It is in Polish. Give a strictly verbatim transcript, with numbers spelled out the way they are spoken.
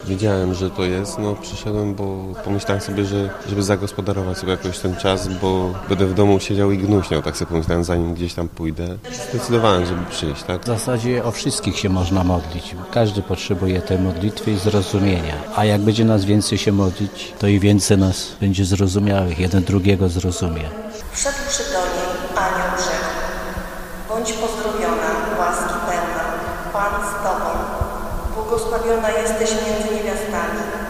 Wiedziałem, że to jest, no przyszedłem, bo pomyślałem sobie, że żeby zagospodarować sobie jakoś ten czas, bo będę w domu siedział i gnuśniał, tak sobie pomyślałem, zanim gdzieś tam pójdę. Zdecydowałem, żeby przyjść, tak? W zasadzie o wszystkich się można modlić. Każdy potrzebuje tej modlitwy i zrozumienia. A jak będzie nas więcej się modlić, to i więcej nas będzie zrozumiałych, jeden drugiego zrozumie. Wszedł przy do niej anioł rzekł: bądź pozdrowiona, łaski pełna, Pan z Tobą, błogosławiona jesteś między niewiastami